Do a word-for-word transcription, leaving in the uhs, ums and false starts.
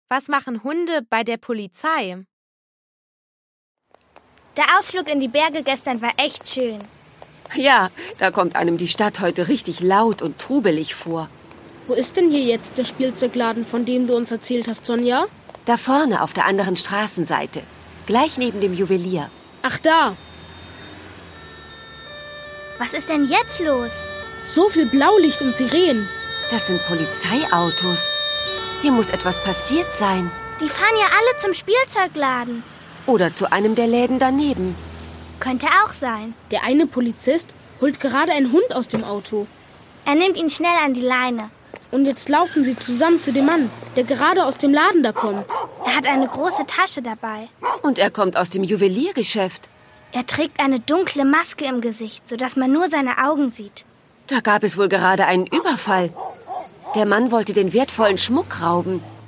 Was machen Hunde bei der Polizei? Der Ausflug in die Berge gestern war echt schön. Ja, da kommt einem die Stadt heute richtig laut und trubelig vor. Wo ist denn hier jetzt der Spielzeugladen, von dem du uns erzählt hast, Sonja? Da vorne auf der anderen Straßenseite, gleich neben dem Juwelier. Ach da. Was ist denn jetzt los? So viel Blaulicht und Sirenen. Das sind Polizeiautos. Hier muss etwas passiert sein. Die fahren ja alle zum Spielzeugladen. Oder zu einem der Läden daneben. Könnte auch sein. Der eine Polizist holt gerade einen Hund aus dem Auto. Er nimmt ihn schnell an die Leine. Und jetzt laufen sie zusammen zu dem Mann, der gerade aus dem Laden da kommt. Er hat eine große Tasche dabei. Und er kommt aus dem Juweliergeschäft. Er trägt eine dunkle Maske im Gesicht, sodass man nur seine Augen sieht. Da gab es wohl gerade einen Überfall. Der Mann wollte den wertvollen Schmuck rauben.